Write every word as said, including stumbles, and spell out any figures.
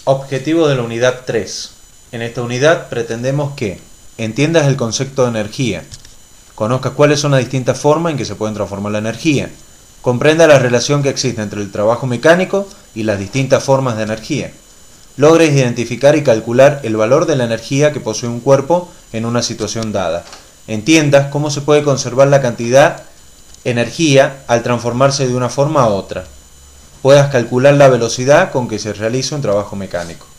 Objetivo de la unidad tres. En esta unidad pretendemos que entiendas el concepto de energía, conozcas cuáles son las distintas formas en que se pueden transformar la energía, comprenda la relación que existe entre el trabajo mecánico y las distintas formas de energía, logres identificar y calcular el valor de la energía que posee un cuerpo en una situación dada, entiendas cómo se puede conservar la cantidad energía al transformarse de una forma a otra, puedas calcular la velocidad con que se realiza un trabajo mecánico.